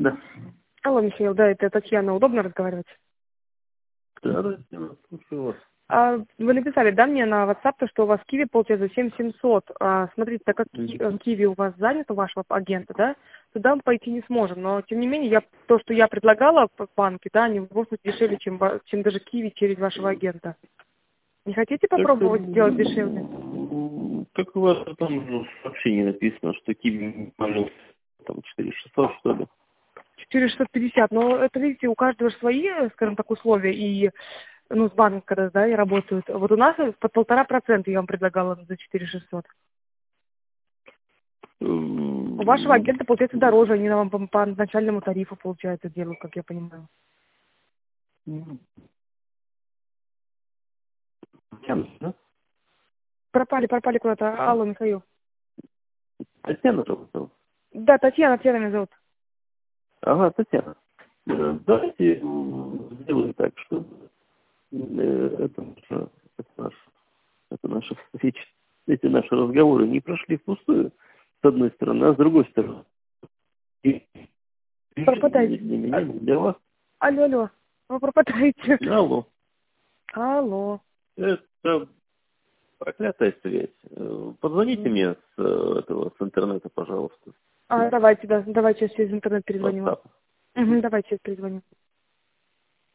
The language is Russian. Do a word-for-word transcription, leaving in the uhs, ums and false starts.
Да. Алло, Михаил, да, это Татьяна. Удобно разговаривать? Да, Татьяна, слушаю вас. А, вы написали, да, мне на WhatsApp, то, что у вас Киви получается семь семьсот. А, смотрите, так как Ки- э, Киви у вас занят, у вашего агента, да, туда мы пойти не сможем. Но, тем не менее, я, то, что я предлагала в банке, да, они в любом случае дешевле, чем, ба- чем даже Киви через вашего агента. Не хотите Так, попробовать сделать дешевле? м, как у вас там же в сообщении написано, что Киви там четыре тысячи шестьсот, что ли? четыре тысячи шестьсот пятьдесят. Но это, видите, у каждого же свои, скажем так, условия. И, ну, с банком, когда, да, и работают. Вот у нас под полтора процента я вам предлагала за четыре тысячи шестьсот. У вашего М, агента, получается, дороже. Они нам по, по начальному тарифу, получается, делают, как я понимаю. м, Татьяна, да? Пропали, пропали куда-то. Алло, Михаил. Татьяна зовут? Да, Татьяна, Татьяна меня зовут. Ага, Татьяна. Э, Давайте м, сделаем так, что э, это, наша, это, наш, это наша встреча, эти наши разговоры не прошли впустую, с одной стороны, а с другой стороны, и ни Пропадаете. для меня, А- ни для вас. Алло, алло. Вы пропадаете. Алло, Алло. это проклятая связь. Э, Позвоните мне с э, этого, с интернета, пожалуйста, А, давайте, да, давайте я через интернет с перезвоню вам. WhatsApp. Угу, давайте я перезвоню.